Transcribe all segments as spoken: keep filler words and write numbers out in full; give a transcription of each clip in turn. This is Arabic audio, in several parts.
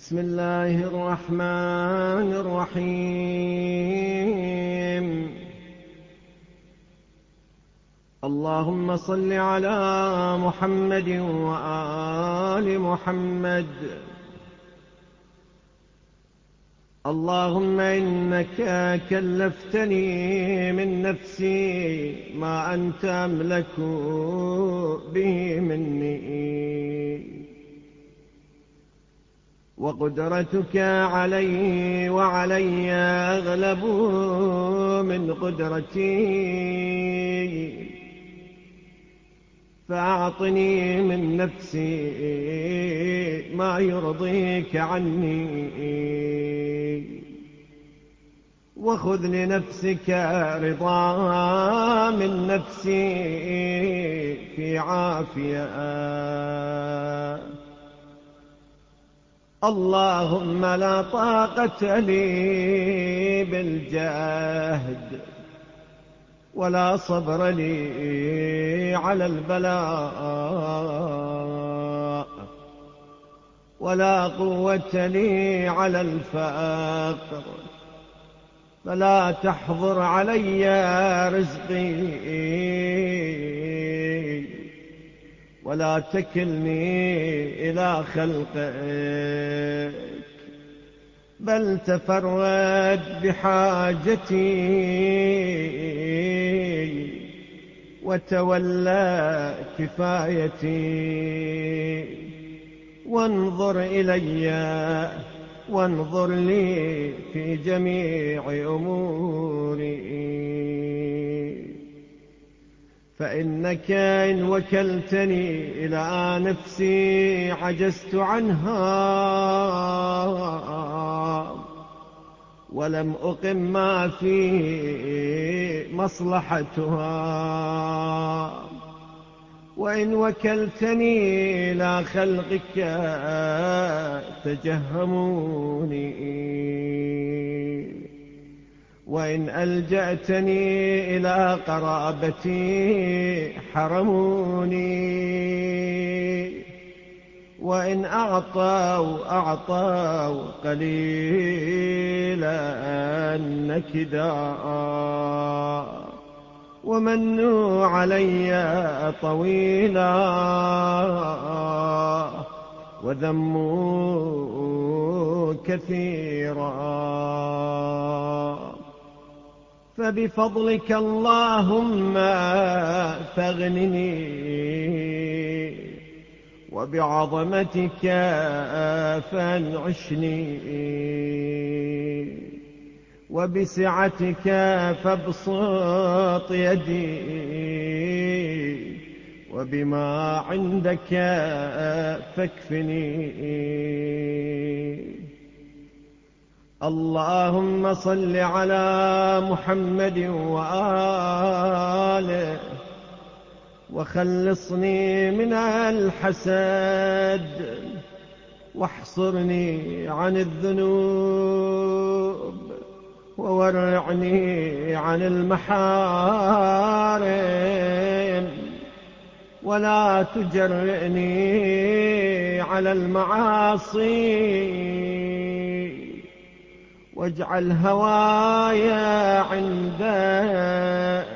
بسم الله الرحمن الرحيم. اللهم صل على محمد وآل محمد. اللهم إنك كلفتني من نفسي ما أنت أملك به مني، وقدرتك علي وعلي أغلب من قدرتي، فأعطني من نفسي ما يرضيك عني، وخذ لنفسك رضا من نفسي في عافية. اللهم لا طاقة لي بالجهد، ولا صبر لي على البلاء، ولا قوة لي على الفقر، فلا تحظر علي رزقي، ولا تكلني إلى خلقك، بل تفرد بحاجتي وتولى كفايتي، وانظر إلي وانظر لي في جميع أموري، فإنك إن وكلتني إلى نفسي عجزت عنها، ولم أقم ما فيه مصلحتها. وإن وكلتني إلى خلقك تجهموني، وإن ألجأتني إلى قرابتي حرموني، وإن أعطوا أعطوا قليلا نكدا، ومنوا علي طويلا وذموا كثيرا. فبفضلك اللهم فاغنني، وبعظمتك فانعشني، وبسعتك فابسط يدي، وبما عندك فاكفني. اللهم صل على محمد وآله، وخلصني من الحسد، واحصرني عن الذنوب، وورعني عن المحارم، ولا تجرئني على المعاصي، واجعل هوايا عندك،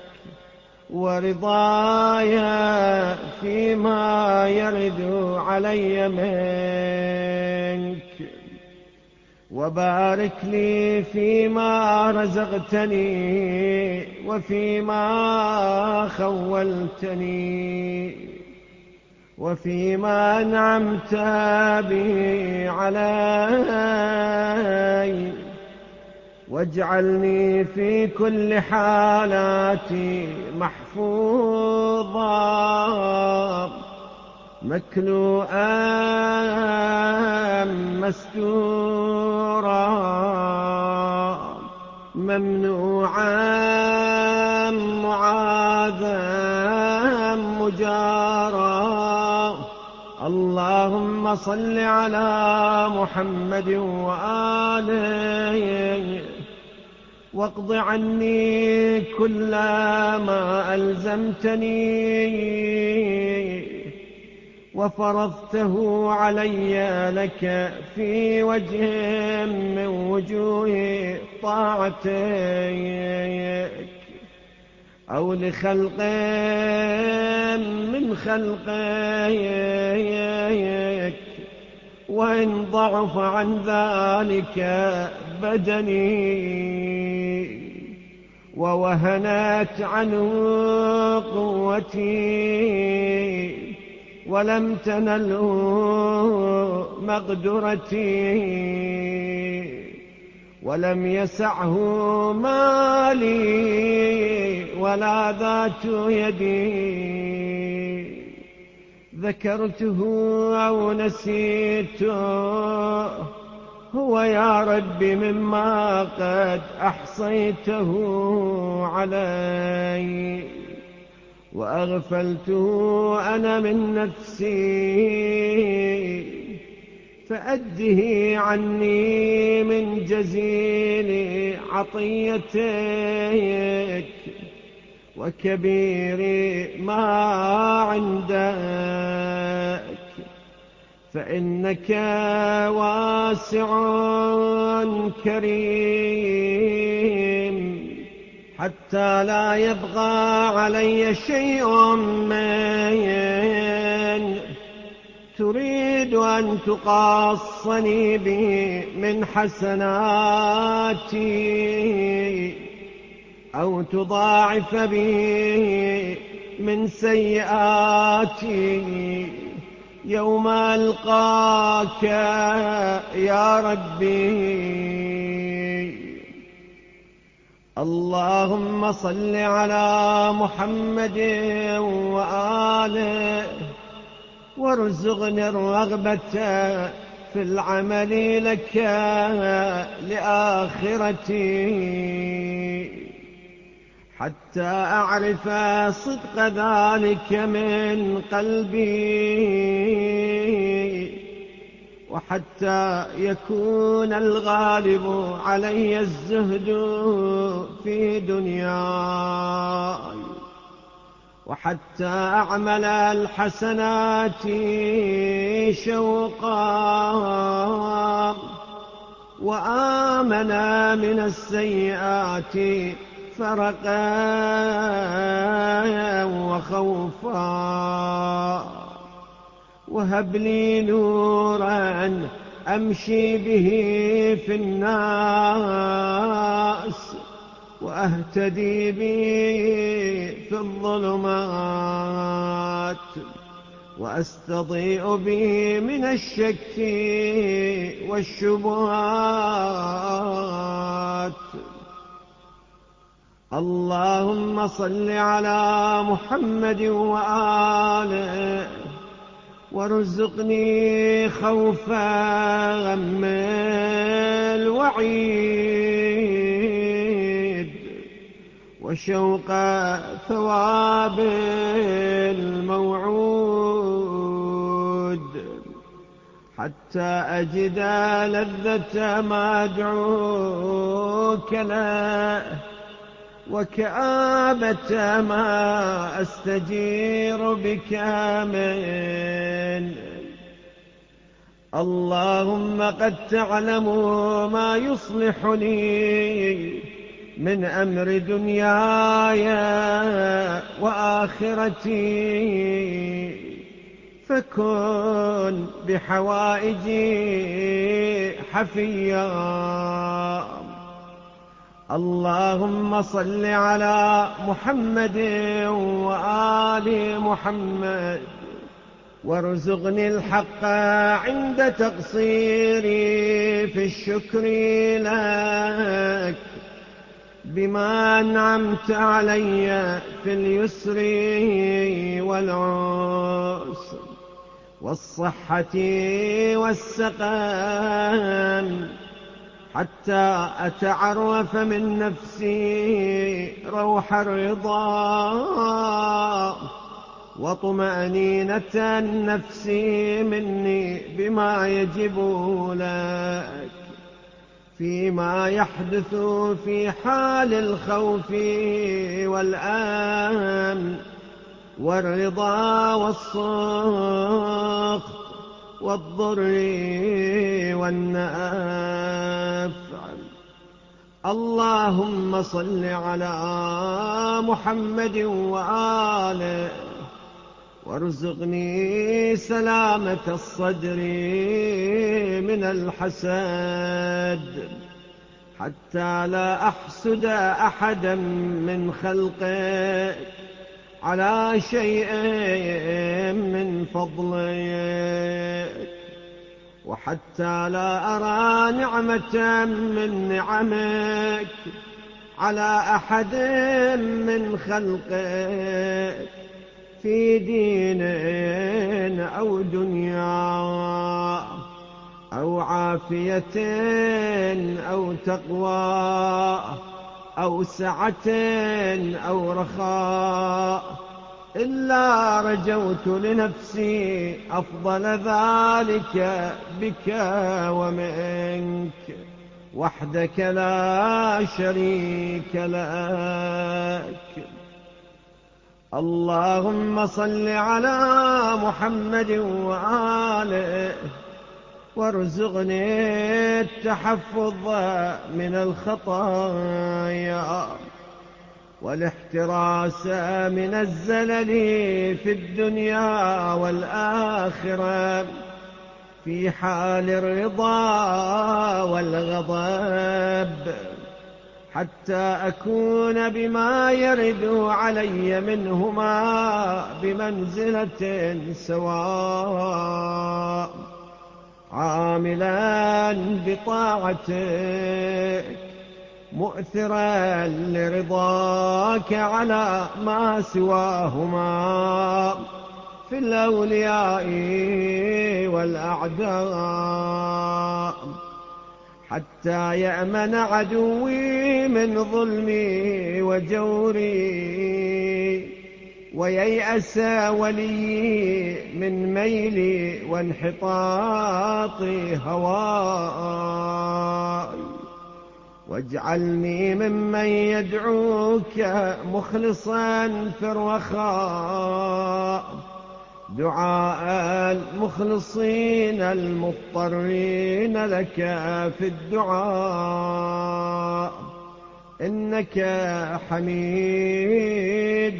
ورضايا فيما يرد علي منك، وبارك لي فيما رزقتني، وفيما خولتني، وفيما أنعمت به علي، واجعلني في كل حالاتي محفوظا مكلوءا مستورا ممنوعا معاذا مجارا. اللهم صل على محمد وآله، واقض عني كل ما ألزمتني، وفرضته علي لك في وجه من وجوه طاعتك، أو لخلق من خلقك، وإن ضعف عن ذلك بدني ووهنت عنه قوتي ولم تنله مقدرتي ولم يسعه مالي ولا ذات يدي، ذكرته أو نسيته هو يا رب مما قد أحصيته علي، وأغفلته أنا من نفسي، فأده عني من جزيل عطيتك وكبير ما عندك، فإنك واسع كريم حتى لا يبغى علي شيء من تريد أن تقاصني به من حسناتي أو تضاعف به من سيئاتي يوم ألقاك يا ربي. اللهم صل على محمد وآله، وارزقني الرغبة في العمل لك لآخرتي، حتى أعرف صدق ذلك من قلبي، وحتى يكون الغالب علي الزهد في دنياي، وحتى أعمل الحسنات شوقا، وآمن من السيئات فرقا وخوفا، وهب لي نورا أمشي به في الناس وأهتدي به في الظلمات، وأستضيء به من الشك والشبهات. اللهم صل على محمد وآله، وارزقني خوفا من الوعيد وشوق ثواب الموعود، حتى أجد لذة ما أدعوك له وكآبة ما أستجير بك من. اللهم قد تعلم ما يصلحني من أمر دنياي وآخرتي، فكن بحوائجي حفيا. اللهم صل على محمد وآل محمد، وارزقني الحق عند تقصيري في الشكر لك بما أنعمت علي في اليسر والعسر والصحة والسقام، حتى أتعرف من نفسي روح الرضا وطمأنينة النفس مني بما يجب لك فيما يحدث في حال الخوف والأمن، والرضا والسخط والضر والنفع. اللهم صل على محمد وآله وارزقني سلامة الصدر من الحسد، حتى لا أحسد أحدا من خلقك على شيء من فضلك، وحتى لا أرى نعمة من نعمك على أحد من خلقك في دين أو دنيا أو عافية أو تقوى أو سعة أو رخاء، إلا رجوت لنفسي أفضل ذلك بك ومنك وحدك لا شريك لك. اللهم صل على محمد وآله وارزقني التحفظ من الخطايا والاحتراس من الزلل في الدنيا والآخرة، في حال الرضا والغضب، حتى أكون بما يرد علي منهما بمنزلة سواء، عاملا بطاعتك مؤثرا لرضاك على ما سواهما في الأولياء والأعداء، حتى يأمن عدوي من ظلمي وجوري، وييأس ولي من ميلي وانحطاط هواي، واجعلني ممن يدعوك مخلصا في الرخاء دعاء المخلصين المضطرين لك في الدعاء، إنك حميد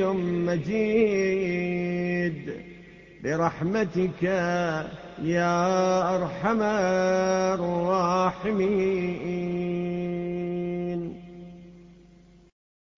مجيد برحمتك يا أرحم الراحمين.